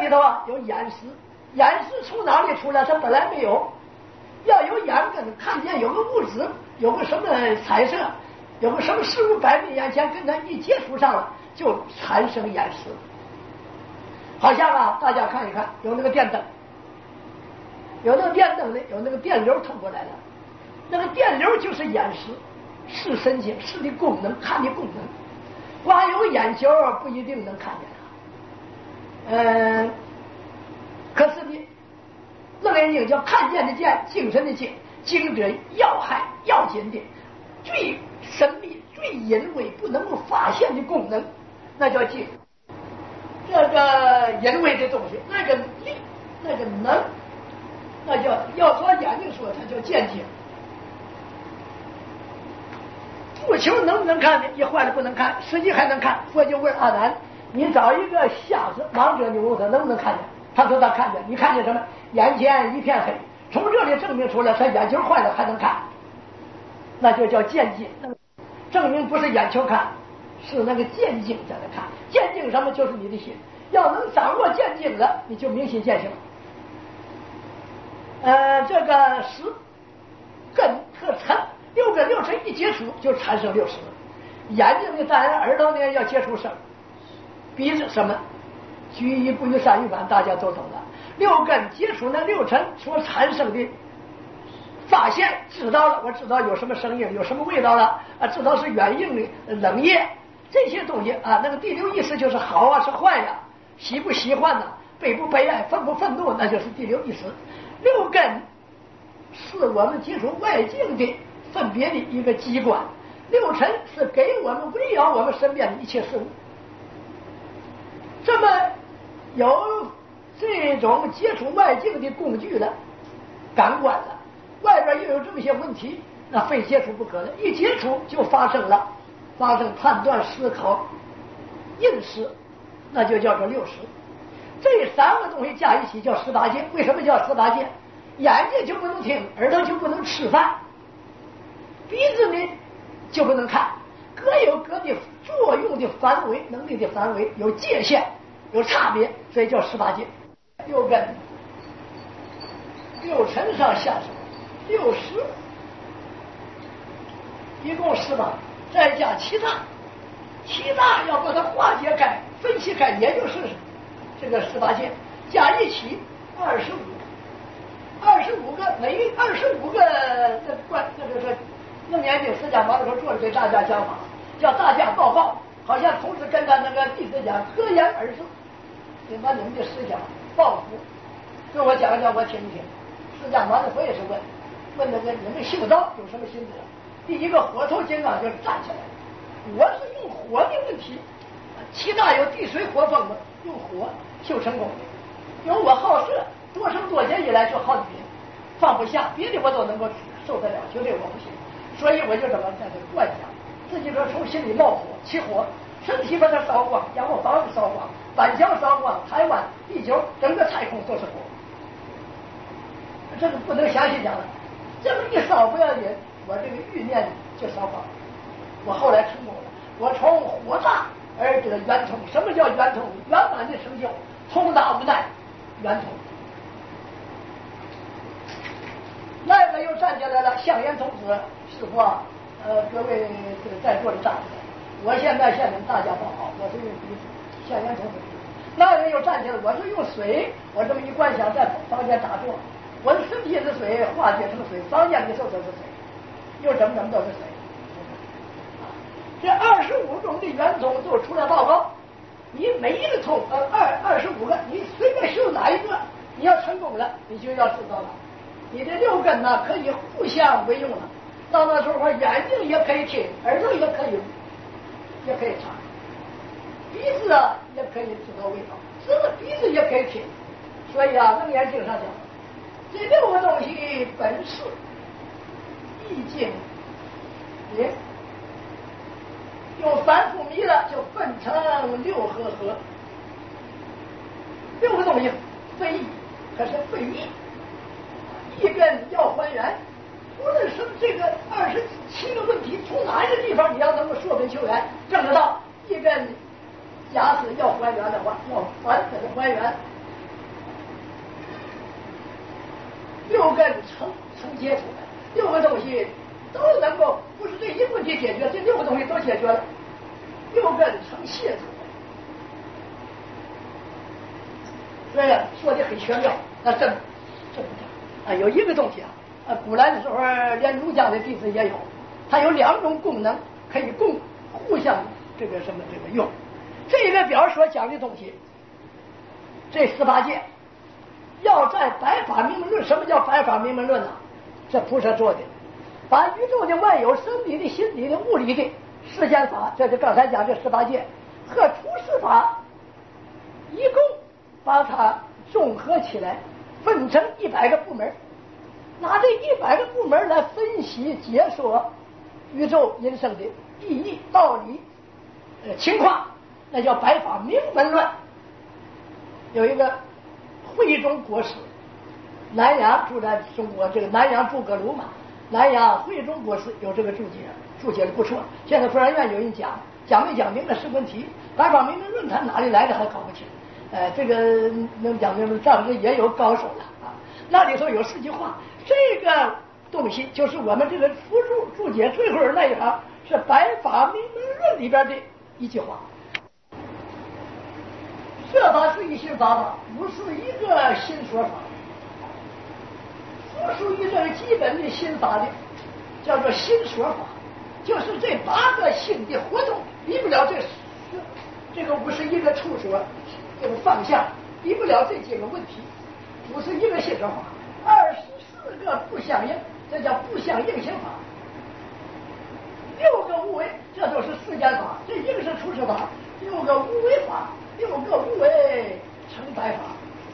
里头啊有眼识，眼识从哪里出来？它本来没有，要有眼根，看见有个物质，有个什么彩色，有个什么事物摆在眼前，跟它一接触上了，就产生眼识。好像啊，大家看一看，有那个电灯，有那个电灯呢，有那个电流通过来了，那个电流就是眼识，视神经，视的功能，看的功能。光有眼球不一定能看见它。可是呢，楞严经叫看见的见，精神的精，精者要害要紧的，最神秘、最隐微、不能够发现的功能，那叫精。这个隐微的东西，那个力，那个能，那叫要说眼睛说，它叫见精。不求能不能看的，一坏了不能看，实际还能看。佛就问阿难：你找一个瞎子盲者，你问他能不能看见？他说他看见。你看见什么？眼前一片黑。从这里证明出来，他眼球坏了还能看，那就叫见精。证明不是眼球看，是那个见精在那看。见精什么？就是你的心。要能掌握见精了，你就明心见性。这个识根和尘六根六尘一接触就产生六识。眼睛的当然，耳朵呢要接触声，鼻子什么居一不于善于反，大家都懂了。六根接触那六尘所产生的发现，知道了，我知道有什么声音，有什么味道了啊，知道是软硬的冷液这些东西啊。那个第六意识就是好啊是坏呀、喜不喜欢呐、悲不悲哀，愤不愤怒，那就是第六意识。六根是我们接触外境的分别的一个机关，六尘是给我们围绕我们身边的一切事物。这么有这种接触外境的工具了，感官了，外边又有这么些问题，那非接触不可了。一接触就发生判断、思考、认识，那就叫做六识。这三个东西加一起叫十八界。为什么叫十八界？眼睛就不能听，耳朵就不能吃饭，鼻子呢就不能看，各有各的作用的范围，能力的范围有界限，有差别，所以叫十八界。六根、六尘上下手，六识，一共18，再加七大要把它化解开、分析开，也就是这个18界，加一起25个，每25个这个楞严经释迦牟尼佛做了给大家讲法，叫大家报告，好像同时跟他那个弟子讲，合言而至，你把你们的思想报复，给我讲一讲，我听一听。释迦牟尼佛也是问那个你们修道有什么心得？第一个火头金刚就站起来了，我是用火的问题，其他有地水火风的，用火修成功的，有我好色，多生多劫以来就好别放不下，别的我都能够受得了，就这我不行，所以我就这么在这灌想，自己说从心里冒火起火，身体把它烧光，让我房子烧光，板桥烧光，台湾、地球整个太空都是火，这个不能详细讲了。这么一烧不要紧，我这个欲念就烧光了。我后来成功了，我从火大而得圆通。什么叫圆通？圆满的成就，通达无碍，圆通。那个又站起来了，香烟童子师傅啊，各位这个在座的大家，我现在向你们大家报告，我是用鼻子，香烟童子。那人又站起来，我是用水，我这么一观想，在房间打坐，我的身体是水，化解成水，房间的时候都是水，又怎么都是水。这25种的圆通都出来报告，你每一个通25个，你随便修哪一个，你要成功了，你就要知道了，你的六根呢可以互相为用了。到那时候眼睛也可以听，耳朵也可以尝，鼻子啊也可以知道味道，鼻子也可以听。所以啊，楞严经上讲，这6个东西本是意境也。用反复迷了，就分成6合合，6个东西非义，可是非义，一根要还原。无论是这个27个问题，从哪一个地方你要能够说本求源，证得到一根假使要还原的话，要完整的还原。 六根承接出来，六个东西都能够，不是这一个问题解决，这六个东西都解决了，六根承谢出来。所以说的很玄妙，那这不啊，有一个东西古来的时候连儒家的弟子也有，它有两种功能可以互相这个用。这个表所讲的东西，这18戒要在百法明门论。什么叫百法明门论呢？这菩萨做的，把宇宙的万有、生理的、心理的、物理的世间法，这是刚才讲这18戒和出世法，一共把它综合起来，分成100个部门，拿这100个部门来分析解说宇宙人生的意义、道理、情况，那叫百法明门论。有一个慧中国师，南阳住在中国这个南阳诸葛庐嘛，南阳慧中国师有这个注解的不错。现在佛学院有人讲没讲明白是问题，百法明门论它哪里来的还搞不清。这个能讲明白，当时也有高手了啊。那里头有4句话，这个东西就是我们这个辅助注解最后那一行是百法明门论里边的一句话。这法是一心法吧，不是一个新说法，不属于这个基本的新法的，叫做新说法，就是这8个新的活动，比不了这个51个处所，这个方向比不了这几个问题，不是一个新说法，24个不相应，这叫不相应刑法，6个无为，这都是世间法，这一个是出世法，6个无为法，6个无为成百法，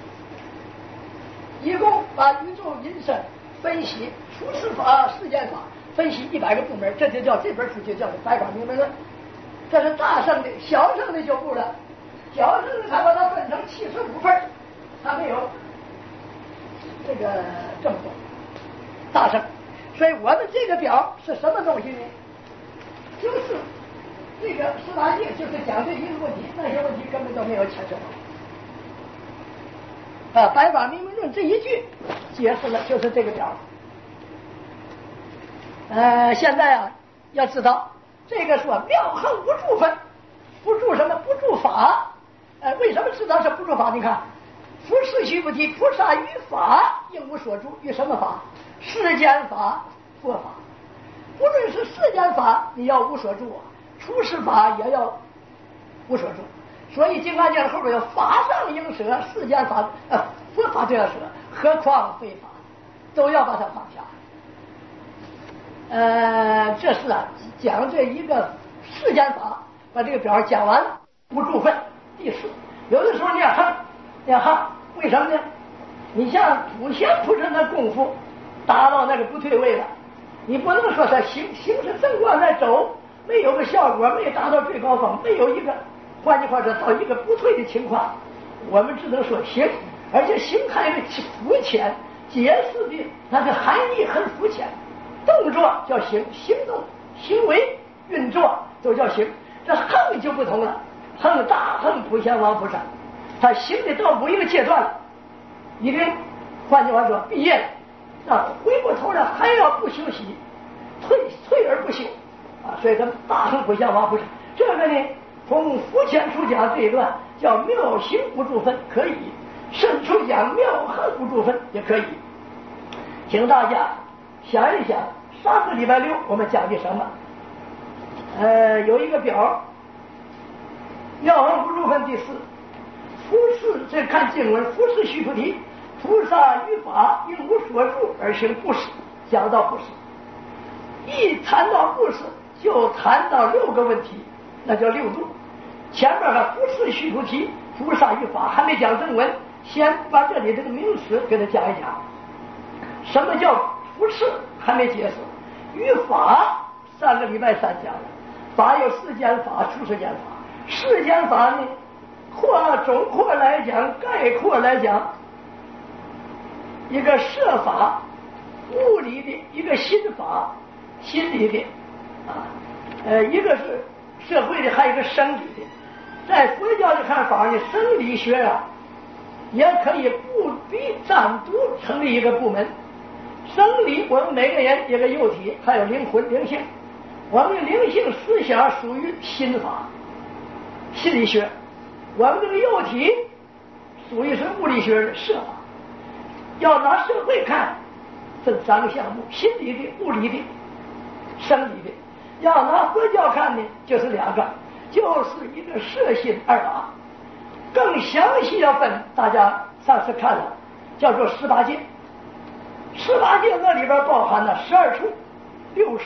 一共把宇宙人生分析出世法、世间法分析100个部门，这就叫这本书就叫做百法明门论。这是大圣的，小圣的就不了，小圣的他把它分成75份，他没有这个这么多大圣。所以我们这个表是什么东西呢？就是这个18戒，就是讲这一个问题，那些问题根本都没有牵涉到。百法明门论这一句解释了，就是这个表。现在要知道这个说妙恒不住分，不住什么？不住法。为什么知道是不住法？你看，夫世须菩提，菩萨于法应无所住，于什么法？世间法、佛法。不论是世间法，你要无所住出世法也要无所住。所以《金刚经》后边有法上应舍，世间法佛法都要舍，何况非法，都要把它放下。这是讲这一个世间法，把这个表讲完了，无住分。第4，有的时候念恨，为什么呢？你像普贤菩萨的功夫达到那个不退位了，你不能说他行是正光在走，没有个效果，没有达到最高峰，没有一个，换句话说，到一个不退的情况，我们只能说行，而且行还有肤浅，解释的它的含义很肤浅。动作叫行，行动、行为、运作都叫行。这恨就不同了，恨大恨普贤王菩萨，他行的到某一个阶段了，已经换句话说毕业了，回过头来还要不休息，退而不休所以他大恨普贤王菩萨。这个呢，从肤浅处讲这一段叫妙行不住分，可以；深处讲妙恨不住分也可以。请大家想一想，上个礼拜6我们讲的什么？有一个表，妙恨不住分第4，夫世，这看经文，夫世须菩提，菩萨于法应无所住而行布施，讲到布施，一谈到布施就谈到6个问题，那叫6度。前面的夫世须菩提，菩萨于法还没讲正文，先把这里这个名词给他讲一讲。什么叫服侍还没解释，于法上个礼拜3讲了，法有世间法、出世间法。世间法呢，总括来讲，概括来讲，一个设法，物理的一个心法，心理的一个是社会的，还有一个生理的。在佛教的看法呢，生理学也可以不必单独成立一个部门， 生理，我们每个人一个肉体，还有灵魂、灵性。我们的灵性思想属于心法、心理学，我们这个肉体属于是物理学的设法。要拿社会看，分3个项目：心理的、物理的、生理的。要拿佛教看呢，就是2个，就是一个摄心2法。更详细要分，大家上次看了，叫做18界。18界那里边包含了12处、60。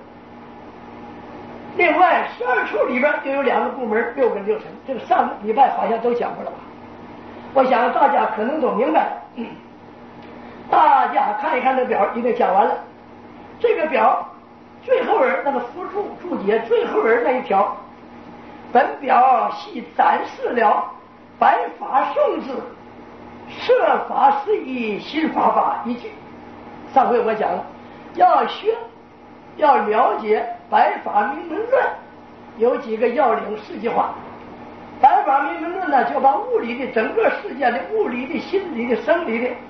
另外12处里边又有2个部门，6根6尘。这个上个礼拜好像都讲过了吧？我想大家可能都明白了。大家看一看这表，已经讲完了。这个表最后人那个辅助注解最后人那一条，本表系展示了百法宋字设法是以心法法一句。上回我讲了，要学要了解百法明门论，有几个要领4句话。百法明门论呢，就把物理的整个世界的物理的、心理的、生理的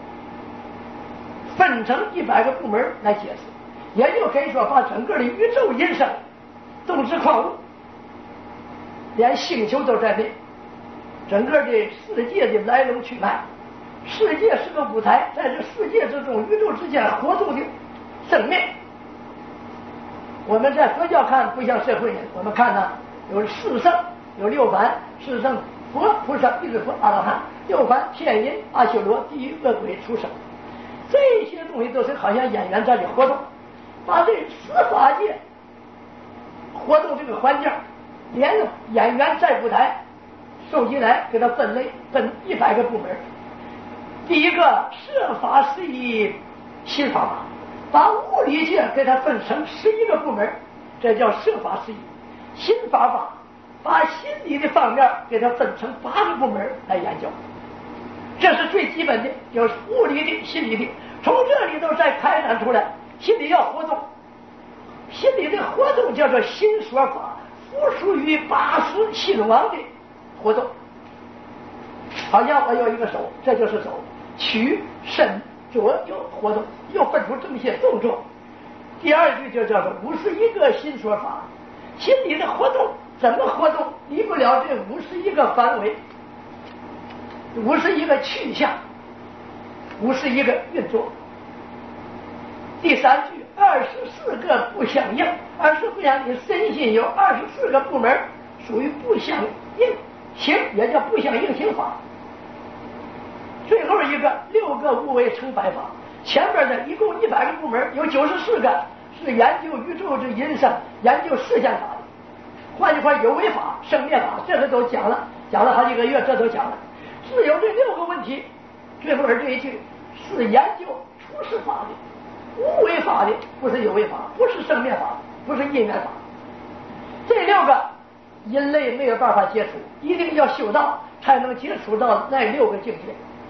分成100个部门来解释，也就可以说把整个的宇宙音声、动质矿物，连星球都在内，整个的世界的来龙去脉。世界是个舞台，在这世界之中，宇宙之间活动的生命。我们在佛教看不像社会人，我们看呢有4圣，有6凡。4圣佛、菩萨、弟子佛、阿罗汉；6凡天人、阿修罗、地狱、恶鬼、畜生。这些东西都是好像演员在这里活动，把这18界活动这个环境，连演员在舞台收集来，给它分类，分100个部门。第一个设法是以心法法，把物理界给它分成11个部门，这叫设法是以心法法，把心理的方面给它分成8个部门来研究。这是最基本的，就是物理的、心理的，从这里头再开展出来。心理要活动，心理的活动叫做心说法，附属于80心王的活动。好像我有一个手，这就是手，取、伸、左右活动，又分出这么些动作。第2句就叫做51个心说法，心理的活动怎么活动，离不了这51个范围。51个去向，51个运作。第3句24个不相应，24不相应，身心有24个部门，属于不相应行，也叫不相应行法。最后一个6个无为成百法，前边的一共100个部门，有94个是研究宇宙之音声、研究事项法的。换句话，有为法、生灭法，这个都讲了好几个月，这都讲了。只有这6个问题，最后这一句是研究出世法的、无为法的，不是有为法，不是生灭法，不是因缘法。这6个人类没有办法接触，一定要修道才能接触到那6个境界。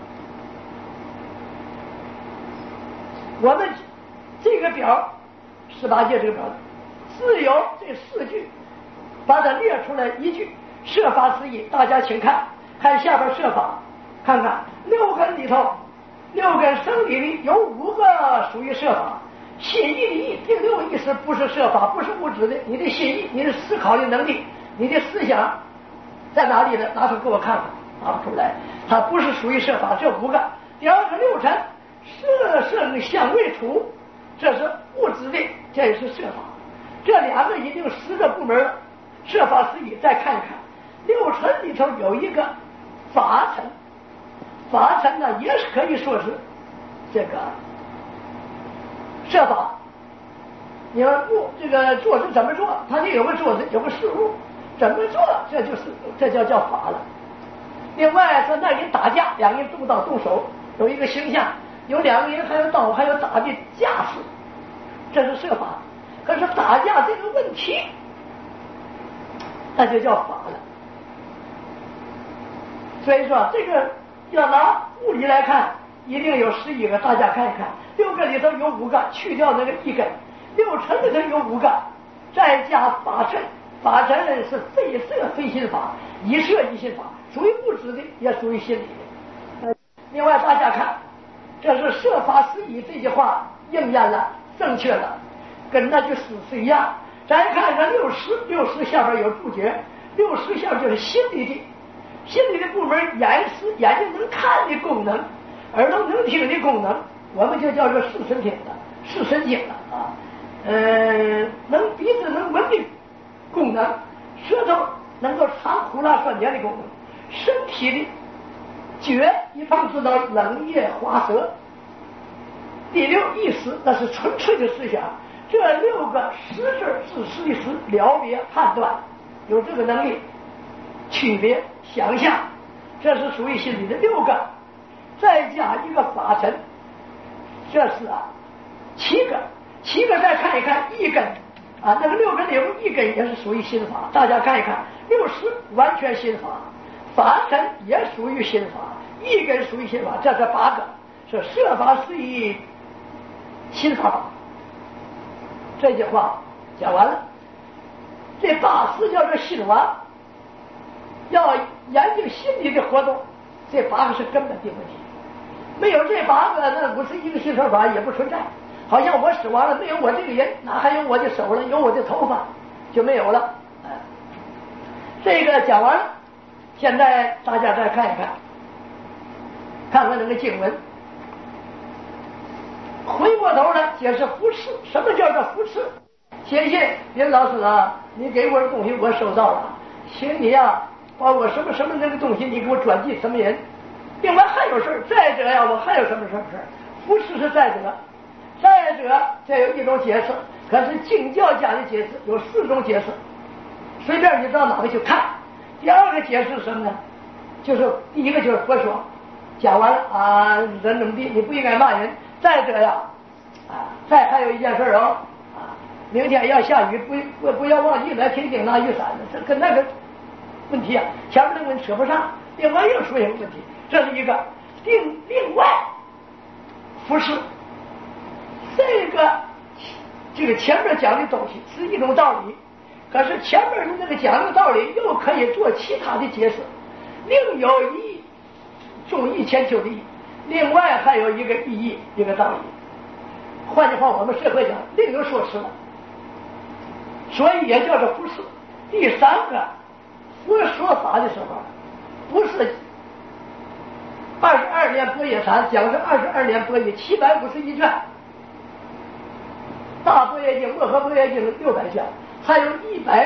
我们这个表18界这个表，只有这4句把它列出来一句，设法是以。大家请看下边设法，看看6根里头，6根生理里有5个属于设法。心意的意，第6个意识不是设法，不是物质的，你的心意，你的思考的能力，你的思想在哪里呢？拿出给我看看，拿不出来，它不是属于设法。这5个。第2个6尘，色声香味触，这是物质的，这也是设法。这2个已经10个部门了，设法是以。再看一看6尘里头有一个法尘，法尘呢也是可以说是这个设法。你要这个做是怎么做，它就有个做有个事物，怎么做这叫法了。另外说那人打架，2人动刀动手，有一个形象，有2个人还有刀还有打的架势，这是设法。可是打架这个问题，那就叫法了。所以说这个要拿物理来看，一定有11个，大家看一看，6个里头有5个，去掉那个1根，6尘里头有5个，再加法尘，法尘是非色非心法，一色一心法，属于物质的也属于心理的。另外大家看这是设法施以这句话应验了，正确了，跟那句诗是一样。咱看看六识下边有注解，六识下边就是心理的部门，眼睛能看的功能，耳朵能听的功能，我们就叫做视神经了啊。鼻子能闻的功能，舌头能够尝苦辣酸甜的功能，身体的觉一方知道冷热滑舌。第六意识，那是纯粹的思想。这6个识字自识的识，了别判断，有这个能力，区别想象，这是属于心理的6个，再加一个法尘，这是7个，7个再看一看一根那个6根里有一根也是属于心法，大家看一看，六识完全心法，法尘也属于心法，一根属于心法，这是8个，是设法施以心法。这句话讲完了，这8识叫做心法，要研究心理的活动，这8个是根本的问题。没有这8个，那51个心说法也不存在。好像我死亡了，没有我这个人，哪还有我的手了？有我的头发就没有了。这个讲完了，现在大家再看一看，看看那个经文。回过头来解释扶持，什么叫做扶持？谢谢林老师你给我的东西我收到了，请你把我什么那个东西你给我转寄什么人。另外还有事，再者我还有什么事？扶持是再者，这有一种解释，可是经教家的解释有4种解释，随便你到哪里去看。第2个解释是什么呢？就是第一个就是佛说，讲完了人怎么地，你不应该骂人。再者再还有一件事明天要下雨，不要忘记来听经拿雨伞，这跟那个问题前面那个问题扯不上。另外又说一个问题，这是一个另外不是这个前面讲的东西是一种道理，可是前面的那个讲的道理又可以做其他的解释，另有一重义千秋的义，另外还有一个意义，一个道理。换句话，我们社会讲另有说辞了，所以也叫做不是。第3个，佛说法的时候，不是22年般若禅，讲是22年般若751卷，大般若经、摩诃般若经600卷，还有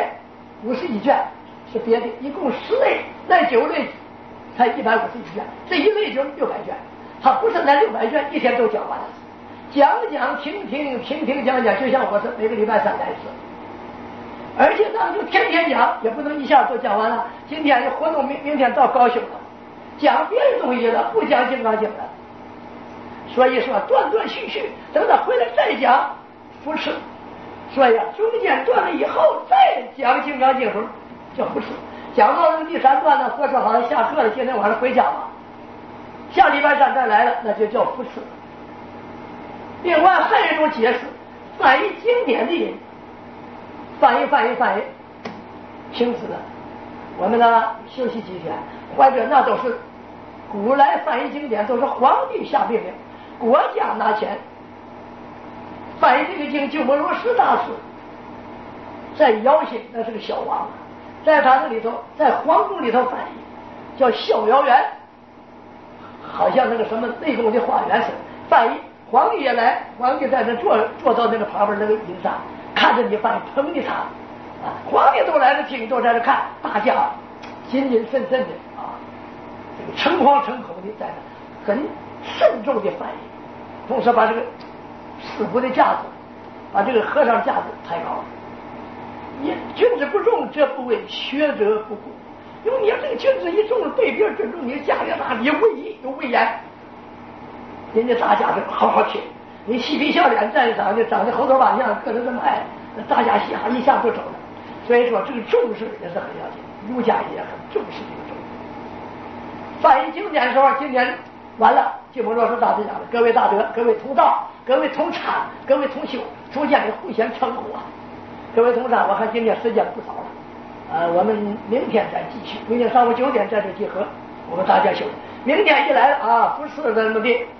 151卷是别的，一共10类，那9类才151卷，这一类就600卷。他不是那600卷一天都讲完了，讲听讲，就像我是每个礼拜3来一次，而且咱们就天天讲，也不能一下都讲完了。今天的活动明天到高雄了，讲别的东西了，不讲金刚经了。所以说断续，等他回来再讲扶持。所以中间断了以后再讲金刚经时叫扶持。讲到这个第3段呢，或者好像下课了，今天晚上回家吧。下礼拜3再来了，那就叫扶持。另外还有一种解释，翻译经典的人，翻译，停止了。我们休息几天，或者那都是古来翻译经典都是皇帝下命令，国家拿钱翻译这个经。鸠摩罗什大师在姚兴，那是个小王，在他那里头，在皇宫里头翻译，叫逍遥园。好像那个什么内宫的花园似的，翻译皇帝也来，皇帝在那坐到那个旁边那个椅子上，看着你翻译，捧着他皇帝都来了听，都在这看，大家谨谨慎慎的这个诚惶诚恐的在那很慎重的翻译，同时把这个师傅的架子，把这个和尚架子抬高了。君子不重则不威，学者不固。因为你要这个君子一重，对别人尊重，你的架越大，你威仪有威严，人家大家就好好听。你嬉皮笑脸站一长得猴头马样，个子这么矮，大家一下就走了。所以说这个重视也是很要紧，儒家也很重视这个重视。翻译经典的时候，今天完了，鸠摩罗什大师讲的，各位大德，各位同道，各位同参，各位同修，逐渐的互相称呼各位同参，我看今天时间不早了。我们明天再继续，明天上午9点在这集合，我们大家休息。明天一来了不是怎么的。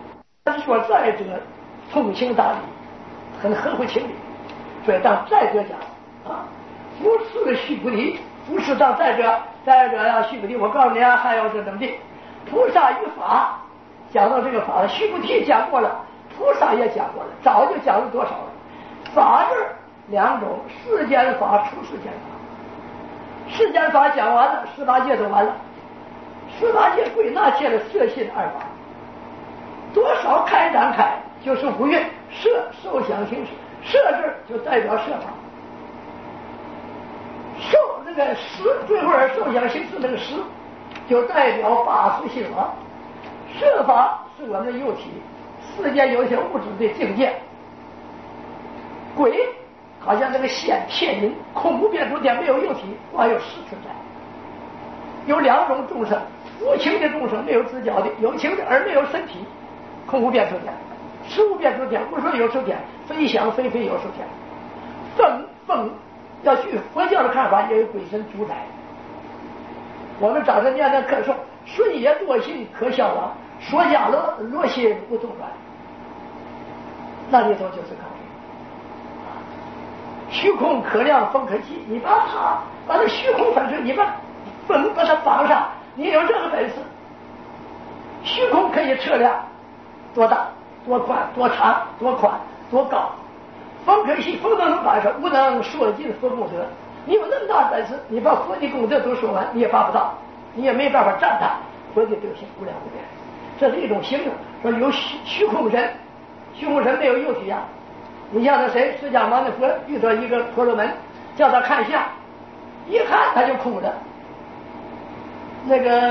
说再者通情达理，很合乎情理，所以当再者讲啊，服侍须菩提，服侍当再者呀，须菩提，我告诉你啊，还要是怎么地？菩萨与法，讲到这个法了，须菩提讲过了，菩萨也讲过了，早就讲了多少了？法是两种，世间法、出世间法。世间法讲完了，18戒都完了，18戒归纳界的色心二法，多少开展开就是五蕴，色、受、想、行、识。色字就代表色法，受那个识，最后受想行识那个识，就代表法识心法。色法是我们的肉体，世间有一些物质的境界。鬼好像那个线天人，空无变出天，没有肉体，光有识存在。有两种众生，无情的众生，没有知觉的；有情的而没有身体，空无变出天，识无变出天。不说有出天，非想非非有出天。风要据佛教的看法，也有鬼神主宰。我们早晨念的课说：顺也惰性可消亡，说家罗心不动转。那里头就是靠虚空可量风可计，你把这虚空分成，你把风把它绑上，你有这个本事。虚空可以测量多大、多宽、多长、多宽、多高，风可以风都能绑上，无能说尽佛功德。你有那么大本事，你把佛的功德都说完，你也办不到，你也没办法赞叹佛的德行无量无边。这是一种形容，说有虚空神，虚空神没有肉体啊。你像那谁，释迦牟尼佛遇到一个婆罗门，叫他看相，一看他就哭了。那个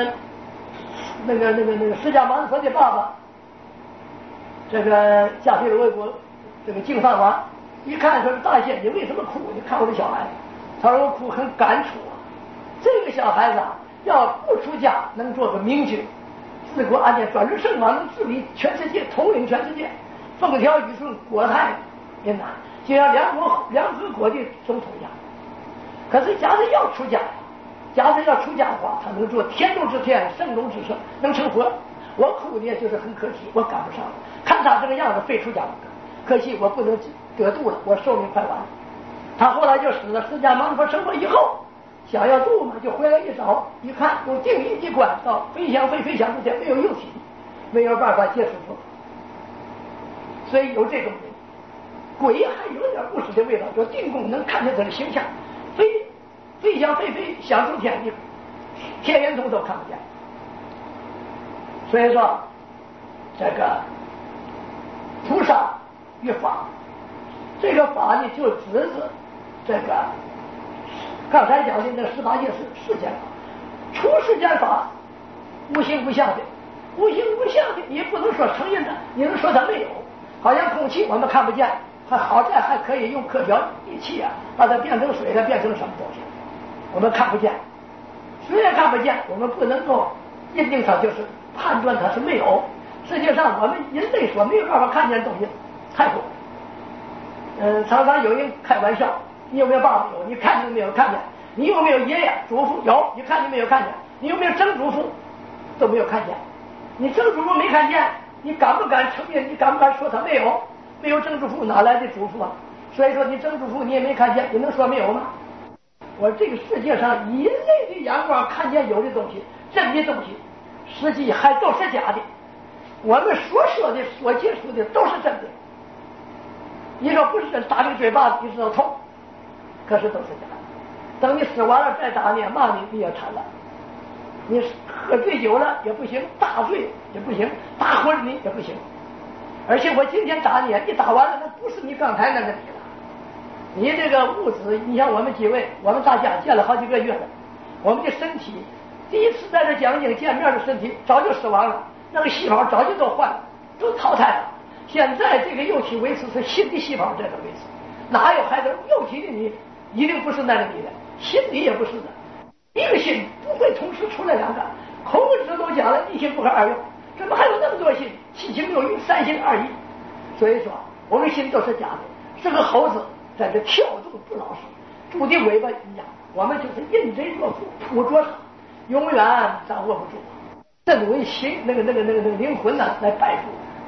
释迦牟尼佛的爸爸，这个迦毗罗卫国这个净饭王，一看说：“大仙，你为什么哭？你看我的小孩。”他说：“我哭很感触啊，这个小孩子啊，要不出家能做个明君，治国安定，转世圣王，能治理全世界，统领全世界，风调雨顺，国泰。”也难，就像联合国的总统一样。可是假如要出家的话，他能做天中之天，圣中之圣，能成佛。我哭呢，就是很可惜，我赶不上了。看他这个样子，非出家不可。可惜我不能得度了，我寿命快完了。他后来就死了。释迦牟尼佛成佛以后，想要度嘛，就回来一找，一看用定义一观，到非想非非想之间，没有肉体，没有办法接触佛，所以有这种人。鬼还有点故事的味道，就定功能看见他的形象，非想非非想出天地，天眼通都看不见。所以说，这个菩萨与法，这个法呢就指是这个刚才讲的那18戒是世间法，出世间法无形无相的，无形无相的，你不能说承认的，你能说它没有。好像空气我们看不见。好在还可以用科学仪器啊，把它变成水，它变成什么东西，我们看不见。虽然看不见，我们不能够认定它，就是判断它是没有。实际上，我们人类所没有办法看见的东西太多。常常有人开玩笑：你有没有爸爸？有。你看见没有？看见。你有没有爷爷祖父？有。你看见没有？看见。你有没有曾祖父？都没有看见。你曾祖父没看见，你敢不敢承认？你敢不敢说他没有？没有曾祖父，哪来的祖父啊？所以说你曾祖父你也没看见，你能说没有吗？我这个世界上以人类的眼光看见有的东西，真的东西，实际还都是假的。我们所说的、所接触的都是真的。你说不是真，打这个嘴巴子你知道痛，可是都是假的。等你死完了再打你，骂你也惨了。你喝醉酒了也不行，大醉也不行，打昏你也不行。而且我今天打你，你打完了，那不是你刚才那个你了。你这个物质，你像我们几位，我们大家见了好几个月了，我们的身体，第一次在这讲经见面的身体早就死亡了，那个细胞早就都换了，都淘汰了。现在这个肉体维持是新的细胞在这维持，哪有还是肉体的你一定不是那个你的，心理也不是的。一个心不会同时出来两个，孔子都讲了一心不可二用。怎么还有那么多心？七情六欲，三心二意。所以说，我们心都是假的，是个猴子在这跳动不老实，猪的尾巴一样。我们就是认贼作父，扑捉他，永远掌握不住。这种心，那个灵魂呢，来摆布，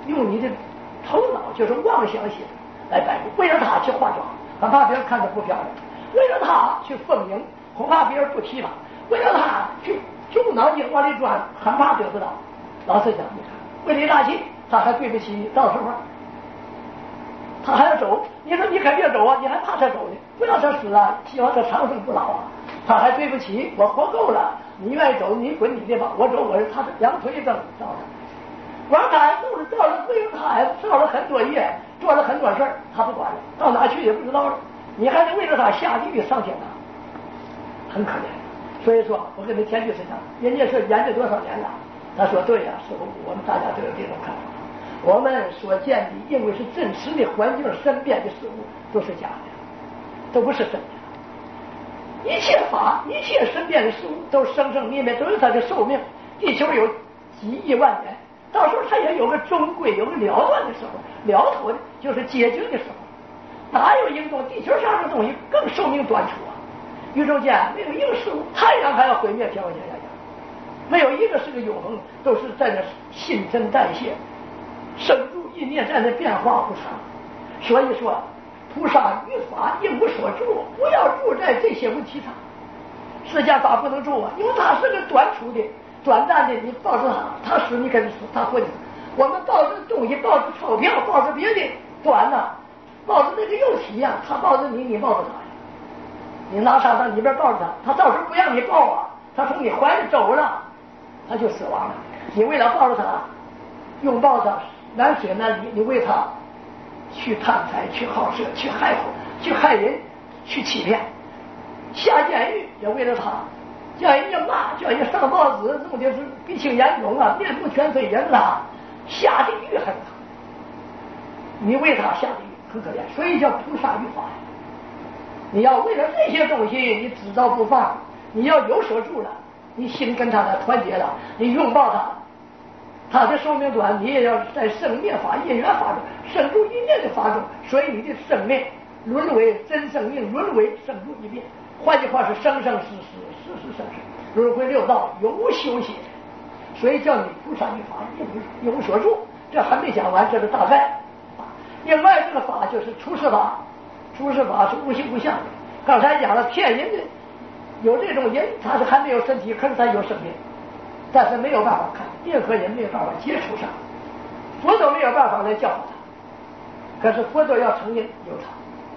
用你的头脑，就是妄想心来摆布，为了他去化妆，很怕别人看着不漂亮；为了他去奉迎，恐怕别人不提拔；为了他去动脑筋往里钻，很怕得不到。老实讲，你看，为了大气，他还对不起到时候他还要走。你说你可别走啊，你还怕他走呢？不要他死啊，希望他长生不老啊。他还对不起我活够了，你愿意走你滚你的吧，我走我是他的两腿蹬照着。王他弄着照着对着他照了很多夜，做了很多事儿，他不管了，到哪去也不知道了。你还得为了他下地狱上天堂，很可怜。所以说我跟你田律师讲，人家是研究多少年了？他说对呀，师傅，我们大家都有这种看法。我们所见的认为是真实的环境身边的事物都是假的，都不是真的。一切法，一切身边的事物都生生灭灭，都有它的寿命。地球有几亿万年，到时候它也有个终归，有个了断的时候，了脱的就是结晶的时候。哪有一个东地球上的东西更寿命短促啊？宇宙间没有一个事物，太阳还要毁灭飘下来，没有一个是个永恒，都是在那新陈代谢。生住意念在那变化无常，所以说菩萨于法应无所住，不要住在这些问题上。释迦法不能住啊，因为它是个短促的、短暂的。你抱着他死你肯定死，他活你。我们抱着东西，抱着钞票，抱着别的短呢，抱着那个肉体呀，他抱着你，你抱着他呀。你拿沙当里边抱着他，他到时候不让你抱啊，他从你怀里走了，他就死亡了。你为了抱着他，拥抱他。难舍难离，你为他去贪财，去好色，去害苦，去害人，去欺骗，下监狱也为了他，叫人家骂，叫人家上报纸，弄的是鼻青眼肿啊，面目全非，人他下地狱还不他，你为他下地狱很可怜，所以叫菩萨于法。你要为了这些东西，你只照不放，你要有所住了，你心跟他团结了，你拥抱他。他的寿命短，你也要在生灭法、因缘法中、生住一念的法中，所以你的生命沦为真生命，沦为生住一灭。换句话是生生世世，世世生生，轮回六道，永无休息。所以叫你菩萨于法，应无所住。这还没讲完，这是大概。另外这个法就是出世法，出世法是无形无相的。刚才讲了骗人的，有这种人，他是还没有身体，可是他有生命。但是没有办法看，任何人没有办法接触上，佛都没有办法来教导他。可是佛陀要承认有他。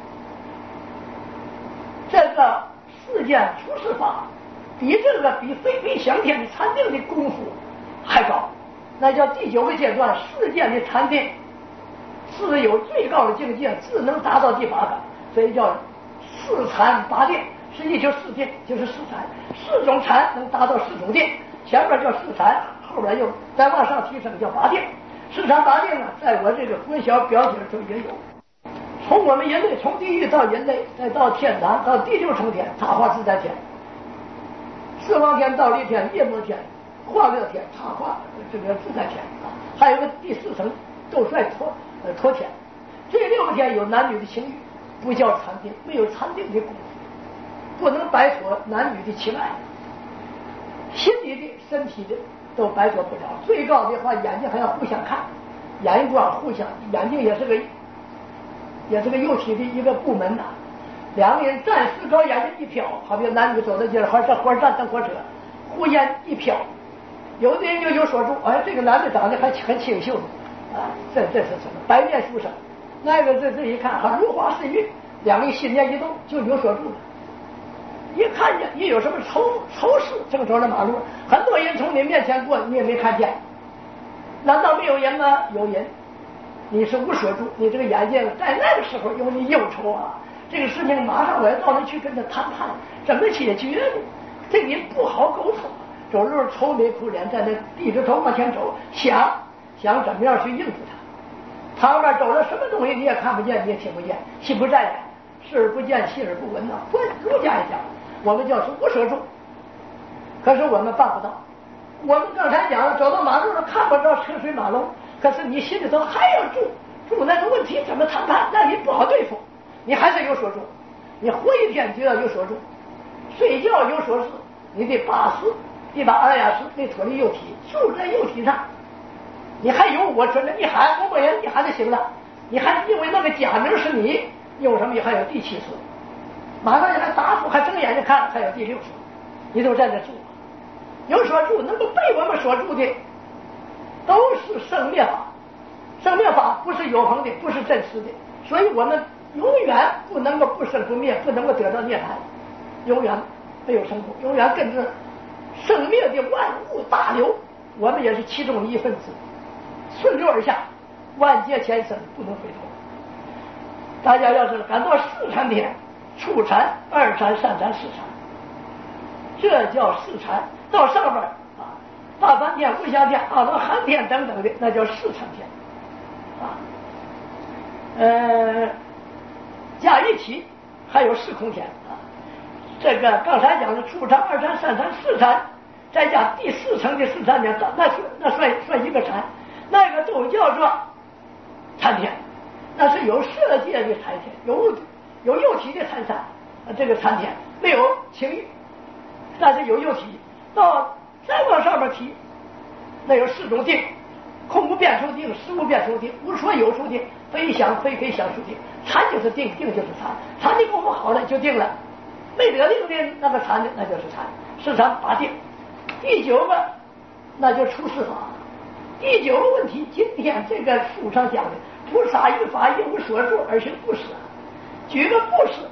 这个世间出世法，比这个比飞飞翔天的禅定的功夫还高，那叫第9个阶段世间的禅定，是有最高的境界，只能达到第8个，所以叫4禅8定，实际就4定，就是4禅，4种禅能达到4种定。前面叫4禅，后边又再往上提升叫8定。4禅8定呢，在我这个佛小表帖中也有。从我们人类，从地狱到人类，再到天堂，到第6层天，他化自在天，四王天、倒立天、夜摩天、化乐天、他化这个自在天，还有个第4层斗率陀天。这6个天有男女的情欲，不叫禅定，没有禅定的功夫，不能摆脱男女的情爱。心理的、身体的都摆脱不了。最高的话，眼睛还要互相看，眼光互相，眼睛也是个幼体的一个部门呐。2个人站4高，眼睛一瞟，好比男女走在街上，这火车站等火车，忽然一瞟，有的人就有所住，哎，这个男的长得还很清秀啊，这是什么？白面书生。那个这一看，哈，如花似玉，2个人心念一动，就有所住了。一看见你有什么仇视，正走在马路，很多人从你面前过，你也没看见，难道没有人吗？有人，你是无所住，你这个眼睛在那个时候有你忧愁啊，这个事情马上我要到那去跟他谈判，怎么解决呢？这个人不好沟通，走路愁眉苦脸，在那低着头往前走，想怎么样去应付他。旁边走了什么东西你也看不见，你也听不见，心不在焉，视而不见，心而不闻呐。儒家一讲，我们叫是无所住，可是我们办不到。我们刚才讲了，走到马路上看不着车水马龙，可是你心里头还要住那个问题怎么谈判，那你不好对付，你还是有所住。你活一天就要有所住，睡觉有所事，你得把思，你把阿雅思得脱离幼体，住在幼体上， 你还有我说的，你喊我不言，你喊就行了。你还因为那个假名是你，有什么？还有第7次，马上就还答复，还睁眼睛看，还有第6次，你都在这住。有所住能够被我们所住的，都是生灭法。生灭法不是永恒的，不是真实的，所以我们永远不能够不生不灭，不能够得到涅槃，永远没有生苦，永远跟着生灭的万物大流，我们也是其中的一份子，顺流而下，万劫前生不能回头。大家要是感到四禅天，初禅、2禅、3禅、4禅，这叫四禅。到上边啊，大梵天、无相天、阿罗汉天等等的，那叫四禅天啊。加一起还有4空天啊。这个刚才讲的初禅、2禅、3禅、4禅，再加第4层的4禅天，那算一个禅，那个都叫做禅天，那是有色界的禅天，有肉体的禅山，这个禅天没有情欲，但是有肉体。到再往上面提，那有4种定：空无变数定、实无变数定、无所有数定、非想非想数定。禅就是定，定就是禅，禅的功夫好了就定了，没得定的那个禅的那就是禅，是禅8定。第9个那就出世法。第9个问题，今天这个书上讲的，菩萨于法一无所住而行布施，举个布施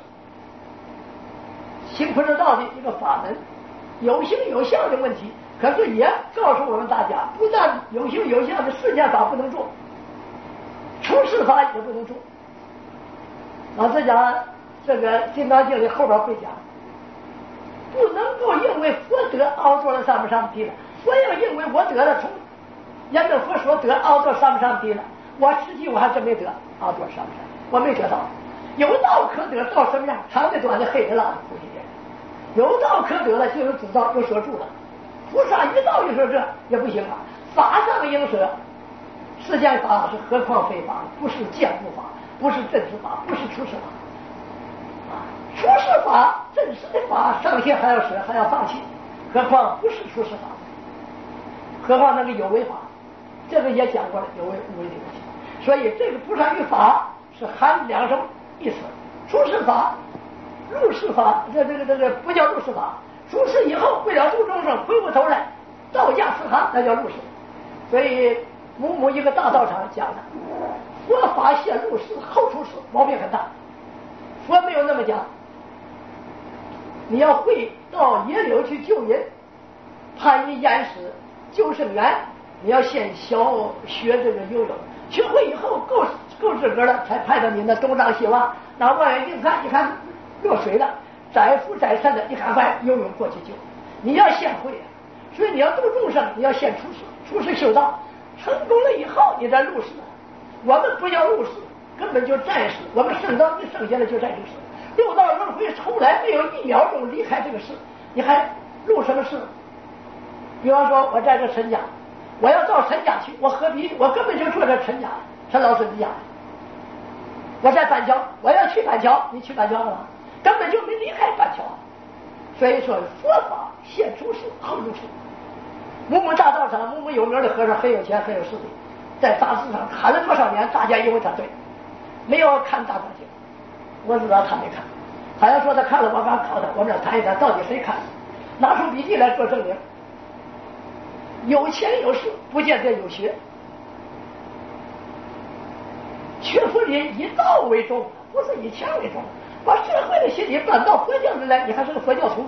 行菩萨道的一个法门，有形有相的问题，可是也告诉我们大家，不但有形有相的世间法不能做，出世法也不能做。老师讲这个《金刚经》里后边会讲，不能够因为佛得凹坐了上面地了，佛要因为我得了，从沿着佛所得凹坐上面地了，我实际我还真没得凹坐上面，我没得到。有道可得，到什么样？长的、短的、黑的、辣的、苦的。有道可得了，就有主道，有所住了。菩萨一道一说这也不行啊，法上应舍，世间法是何况非法，不是见不法，不是真实法，不是出世法啊。出世法、真实的法，上天还要舍，还要放弃，何况不是出世法？何况那个有为法，这个也讲过了，有为无为的问题。所以这个菩萨与法是含2种意思，出世法。入世法，这不叫入世法。出世以后，为了度众生，回过头来道家四行，那叫入世。所以母一个大道场讲的，佛法先入世后出世，毛病很大。佛没有那么讲。你要会到野柳去救人，攀一岩石救生员，你要先学这个游泳，学会以后够资格了，才派到你那东张西望，拿望远镜看，一看落水了，载浮载沉的，你赶快游泳过去救。你要先会，所以你要度众生，你要先出世修道，成功了以后你再入世。我们不要入世，根本就暂时，我们生到你生下来就在这世，六道轮回从来没有1秒钟离开这个世，你还入什么世？比方说我在这陈家，我要到陈家去，我根本就住在陈家，陈老师的家。我在板桥，我要去板桥，你去板桥了吗？根本就没离开板桥。所以说佛法先出世后入世。母大道场，母有名的和尚，很有钱很有势力，在杂志上看了多少年，大家以为他对，没有看大藏经，我知道他没看，好像说他看了，我刚考他，我们俩谈一谈到底谁看，拿出笔记来做证明。有钱有势不见得有学，学佛里以道为重，不是以钱为重，把社会的心理搬到佛教里来，你还是个佛教徒。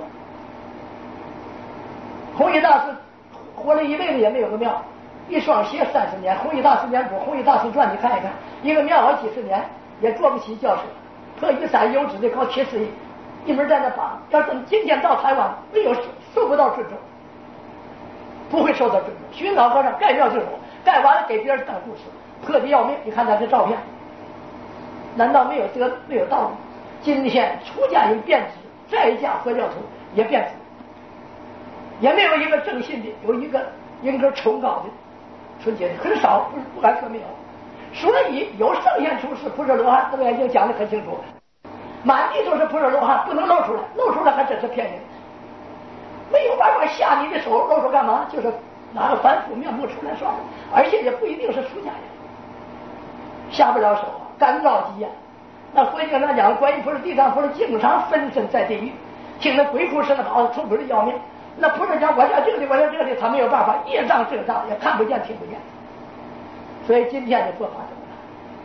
弘一大师活了一辈子也没有个庙，一双鞋30年，弘一大师年谱，弘一大师传你看一看，一个庙好几十年也坐不起轿车，特雨伞油纸的搞70亿，一门在那绑，要等今天到台湾没有受不到尊重，不会受到尊重。寻老和尚盖庙之后，盖完了给别人当住持，破的要命。你看他这照片，难道没有道吗？今天出家人变质，在家佛教徒也变质，也没有一个正信的，有一个人格崇高的、纯洁的，很少，不敢说没有。所以有圣贤出世，菩萨罗汉，这个已经讲得很清楚，满地都是菩萨罗汉，不能露出来，露出来还真是骗人。没有办法下你的手，露出干嘛？就是哪个凡夫面目出来说，而且也不一定是出家人，下不了手啊，干着急呀。那佛经上讲，观音菩萨、地藏菩萨经常分身在地狱，听那鬼哭神嚎，痛苦的要命。那菩萨讲我在这里，我在这里，他没有办法，业障这障也看不见听不见。所以今天的做法怎么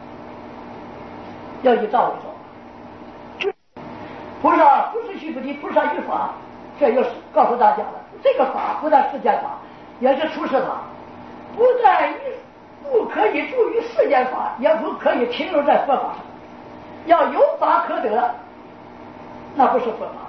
办？要一道一道。菩萨不是须菩提，菩萨于法，这又是告诉大家了。这个法不但世间法，也是出世法，不在于不可以助于世间法，也不可以停留在佛法上。要有法可得，那不是佛法。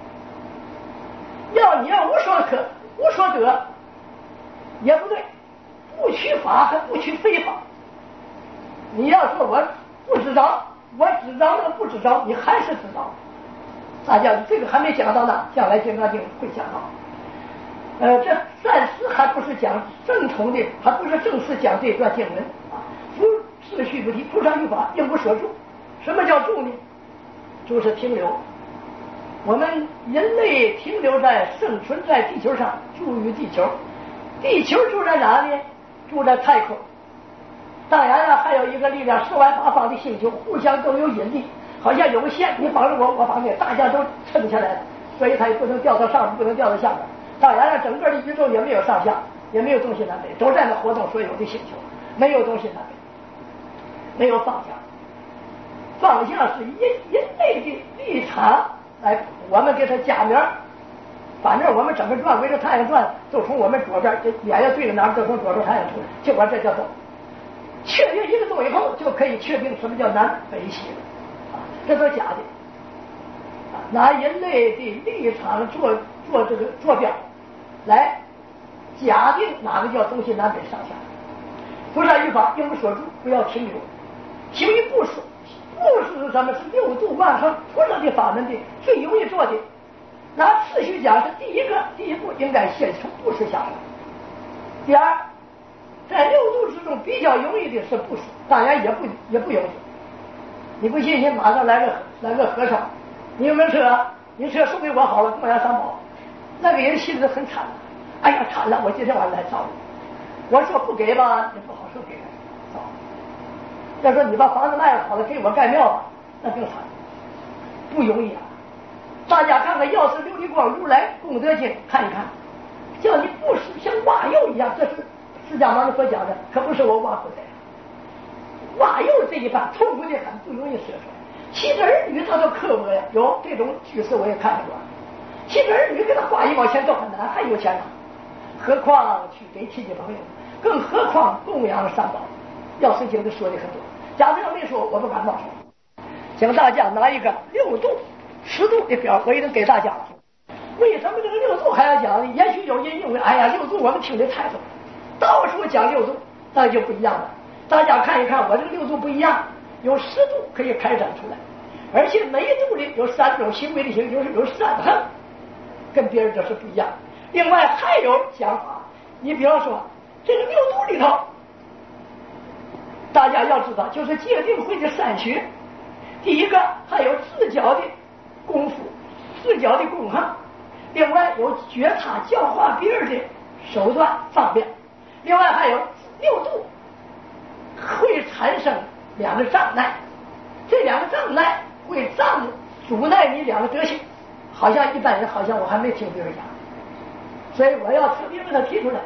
你要无所得，也不对。不取法和不取非法。你要说我不知道，我知道那不知道，你还是知道。大家这个还没讲到呢，将来经常经会讲到。这暂时还不是讲正统的，还不是正式讲这段经文啊。夫是须菩提，菩萨于法，应无所住。什么叫住呢？住是停留。我们人类停留在生存在地球上，住于地球。地球住在哪呢？住在太空。当然了，还有一个力量四万八方的星球，互相都有引力，好像有个线，你绑着我，我绑你，大家都撑下来了，所以它也不能掉到上面，不能掉到下面。当然了，整个的宇宙也没有上下，也没有东西南北，都在那活动所有的星球，没有东西南北，没有方向。方向是人类的立场来，我们给它加名。反正我们怎么转，围着太阳转，都从我们左边，这眼要对着哪儿，都从左边太阳出来，结果这叫动。确定一个动以后，就可以确定什么叫南北西了，这都是假的。拿人类的立场做这个坐标，来假定哪个叫东西南北上下。菩萨于法，应无所住，不要停留。行于布施，布施是什么？是六度万行菩萨的法门的最容易做的。拿次序讲是第一步应该先从布施下手。第二，在六度之中比较容易的是布施，当然也不容易。你不信，你马上来个和尚，你有没有车？你车送给我好了，供养三宝。那个人心里很惨，哎呀惨了，我今天晚上来找你。我说不给吧，你不好说给人。要说你把房子卖了好了，给我盖庙吧，那更惨，不容易啊。大家看看《药师琉璃光如来功德经》，看一看，叫你布施像挖柚一样，这是释迦牟尼佛讲的，可不是我挖出来的。挖柚这一半痛苦的很，不容易说出来。其实儿女他都刻薄呀，有这种句式我也看过。其实儿女给他花1毛钱都很难，还有钱呢，何况去给亲戚朋友，更何况供养三宝。药师经都说的很多，假如要没说，我不敢冒说。请大家拿一个6度、10度的表，我已经给大家了。为什么这个6度还要讲呢？也许有人认为，哎呀，6度我们听得太多，到处讲6度，那就不一样了。大家看一看，我这个6度不一样，有10度可以开展出来，而且每一度里有3种行为的行，有善恨，跟别人这是不一样。另外还有讲法，你比方说这个6度里头，大家要知道，就是戒定慧的善学。第一个还有自教的功夫，自教的功行，另外有觉察教化别人的手段方便，另外还有6度会产生2个障碍，这2个障碍会阻碍你2个德行，好像一般人好像我还没听别人讲，所以我要特别把它提出来。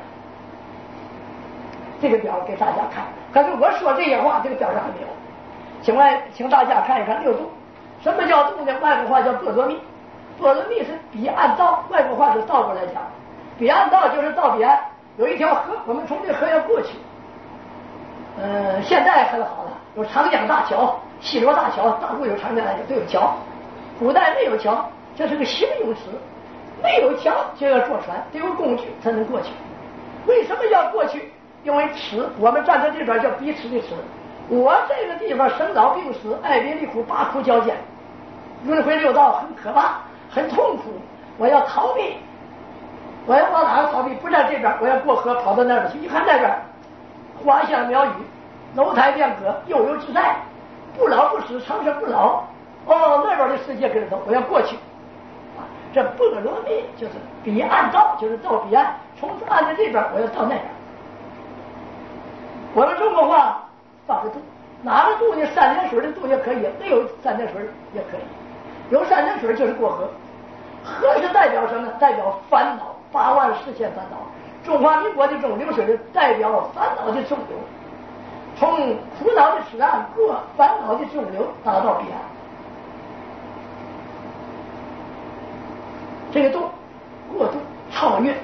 这个表给大家看，可是我说这些话，这个表上还没有。请大家看一看6度，什么叫度呢？外国话叫波罗蜜，波罗蜜是彼岸道，外国话是倒过来讲，彼岸道就是到彼岸，有一条河，我们从这河要过去。现在很好了，有长江大桥、西罗大桥，到处有长江大桥都有桥。古代没有桥，这是个形容词，没有桥就要坐船，得有工具才能过去。为什么要过去？因为耻，我们站在这边叫彼此的耻。我这个地方生老病死、爱别离苦、八苦交煎，轮回6道很可怕，很痛苦。我要逃避，我要往哪儿逃避？不在这边，我要过河跑到那边去。一看那边花香苗语，楼台殿阁，悠游自在，不老不死，长生不老。哦，那边的世界跟着走，我要过去。这波罗蜜就是彼岸道，就是到彼岸， 从岸的这边我要到那边。我们中国话放个度，哪个度呢？3点水的度也可以，没有3点水也可以。有3点水就是过河，河是代表什么？代表烦恼，8万4千烦恼。中华民国的中流水代表烦恼的中流，从苦恼的此岸过烦恼的中流，达到彼岸。这个度，过度，超越，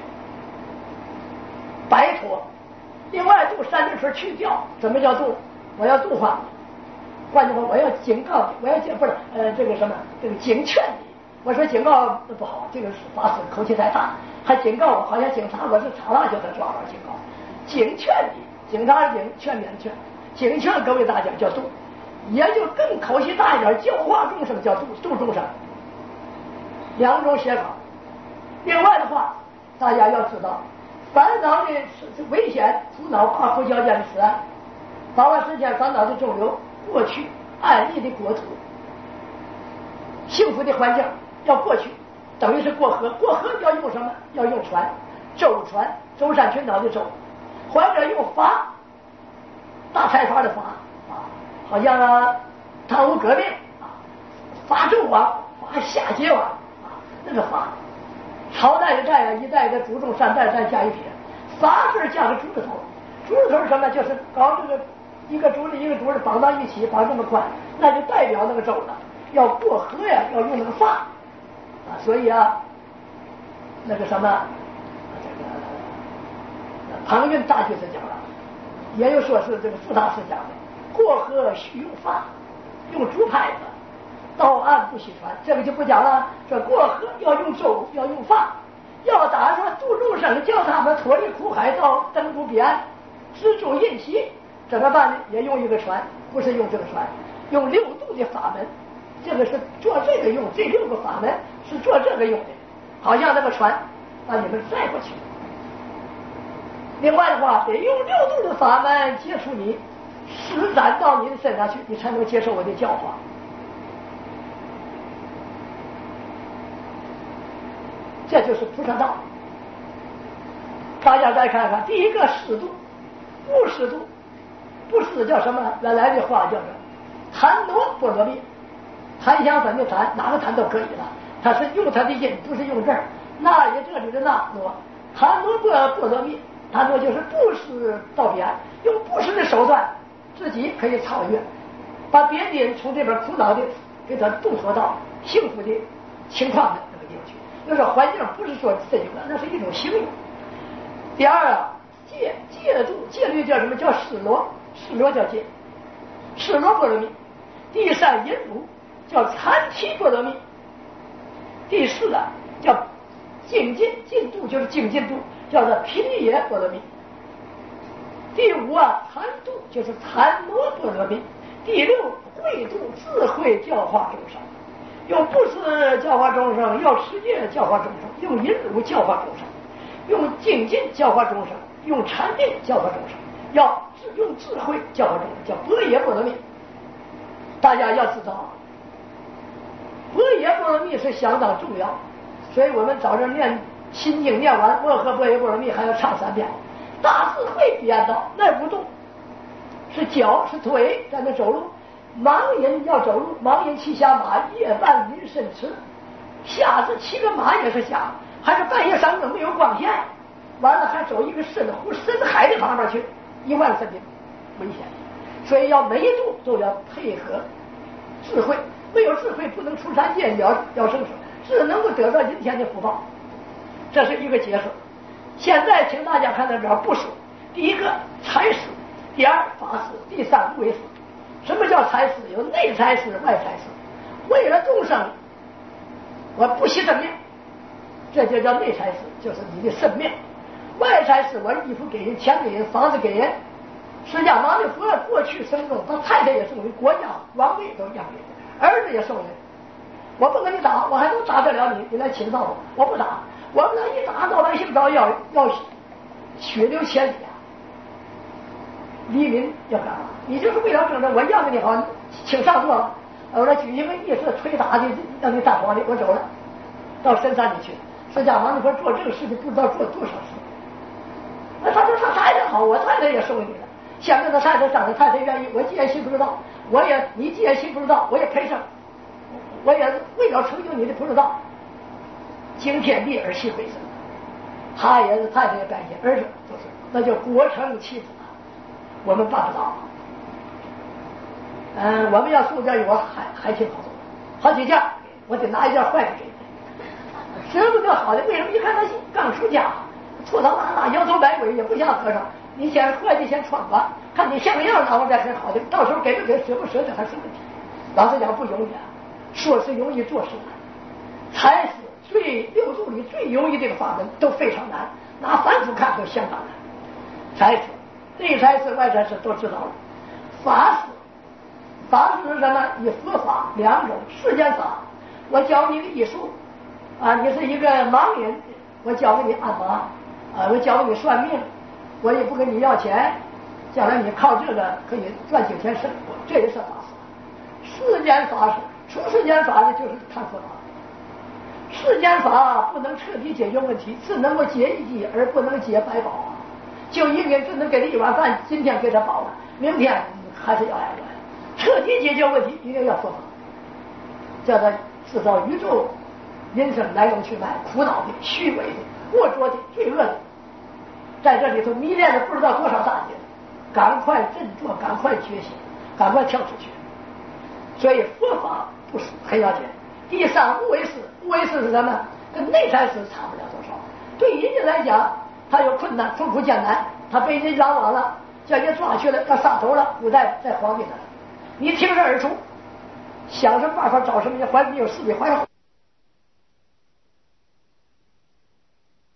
摆脱。另外度3点水去掉，什么叫度？我要度化你，换句话，我要警告你，我要不是这个什么，这个警劝你。我说警告不好，这个是法师口气太大，还警告我，好像警察我是查了就得抓我警告。警劝你，警察警，劝勉劝，警劝各位大家叫度，也就更口气大一点，教化众生叫度，度众生。2种写法。另外的话，大家要知道，烦恼的危险，苦恼8苦交界的此岸，8万4千烦恼的中流，过去安逸的国土，幸福的环境要过去，等于是过河。过河要用什么？要用船，舟船，舟山群岛的舟，或者用筏，大财阀的筏啊，好像汤武革命啊，筏纣王、筏夏桀王啊，那个筏。朝代的代啊，一代的祖宗3代再加一撇，筏字加个竹字头，竹字头是什么？就是搞这个一个竹子一个竹子绑到一起，绑这么宽，那就代表那个舟了。要过河呀，要用那个筏啊，所以啊，那个什么，这个庞蕴大学士讲了，也有说是这个傅大师讲的，过河须用筏，用竹拍子。到岸不许船，这个就不讲了。这过河要用舟，要用筏，要打算度众生，叫他们脱离苦海，到登陆彼岸，知足印习，怎么办呢？也用一个船，不是用这个船，用6度的法门。这个是做这个用，这6个法门是做这个用的，好像那个船把你们载过去。另外的话，得用6度的法门接触你，施展到你的身上去，你才能接受我的教化。这就是菩萨道。大家再看看，第一个适度，不适度，不适叫什么？原来的话叫做檀挪波罗蜜，檀香粉的檀，哪个檀都可以了，它是用它的音，不是用这儿。那也这里的那挪，檀挪波罗蜜，檀挪就是布施到彼岸，用布施的手段，自己可以超越，把别人从这边苦恼的给他渡脱到幸福的情况的那个地方去。那个环境不是说这个，那是一种形容。第二啊，戒度，戒律叫什么？叫施罗，施罗叫戒，施罗波罗蜜。第3引辱叫参提波罗蜜。第4啊叫精进，进度就是精进度，叫做毗尼耶波罗蜜。第5啊禅度就是禅挪波罗蜜。第6慧度，智慧教化众生。用布施教化众生，要持戒教化众生，用引辱教化众生，用精进教化众生，用禅定教化众生，要用智慧教化众生，叫般若波罗蜜。大家要知道，般若波罗蜜是相当重要，所以我们早上念心经念完，摩诃般若波罗蜜还要唱3遍。大智慧彼岸道，那不动，是脚是腿在那走路。盲人要走路，盲人骑下马，夜半临深池，瞎子骑个马也是瞎，还是半夜3更没有光线，完了还走一个深湖深海的旁边去，1万森林，危险。所以要每一步都要配合智慧，没有智慧不能出山见鸟要生死，只能够得到今天的福报。这是一个解释。现在请大家看到这不是，第一个财施，第2法施，第3无为施。什么叫财施？有内财施、外财施。为了众生，我不惜生命，这就叫内财施，就是你的生命。外财施，我衣服给人，钱给人，房子给人。释迦牟尼佛过去生中，他太太也送人，国家王位都让给人，儿子也送人。我不跟你打，我还能打得了你，你来侵犯我，我不打，我不能一打，老百姓都要血流千里啊！黎民要干嘛？你就是为了争着我要给你好，请上座了。我说举行个仪式，吹打的让你当皇帝，我走了，到深山里去。释迦牟尼佛做这个事情不知道做多少次， 好，我太太也送给你了。想跟他太太商量，太太愿意，我既然信不知道，你既然信不知道，我也赔上。我也为了成就你的不知道，敬天地而信为真。他也是太太也感谢，儿子都是，那就国成妻子了。我们办不到。我们要送件衣服还挺好做，好几件，我得拿一件坏的给你。什么叫好的？为什么？一看他刚出家，搓澡拉拉，摇头摆尾，也不像和尚。你先坏的先穿吧，看你像样，然后再很好的，到时候给不给，舍不舍得还是问题。老实讲不容易啊，说是容易，做事难。才是六度里最容易这个法门都非常难，拿凡夫看都相当难。才是内才是外才是都知道了。法是什么？以佛法两种，世间法，我教你个艺术啊，你是一个盲人，我教给你按摩我教给你算命，我也不跟你要钱，将来你靠这个可以赚几天生活，这也是法师。世间法是出世间法的，就是看佛法。世间法不能彻底解决问题，只能够解一计，而不能解百宝。就一个人只能给他一碗饭，今天给他饱了，明天还是要挨饿。彻底解决问题，一定要佛法，叫他制造宇宙人生来龙去脉，苦恼的、虚伪的、龌龊的、罪恶的，在这里头迷恋了不知道多少大劫，赶快振作，赶快觉醒，赶快跳出去。所以佛法不是很要紧。第三，无为识，无为识是什么？跟内在识差不了多少。对人家来讲，他有困难、痛苦、艰难，他被人拦网了，叫人抓去了，要杀头了。古代在皇帝那，你挺身而出，想什么办法，找什么人，还你有四臂怀后，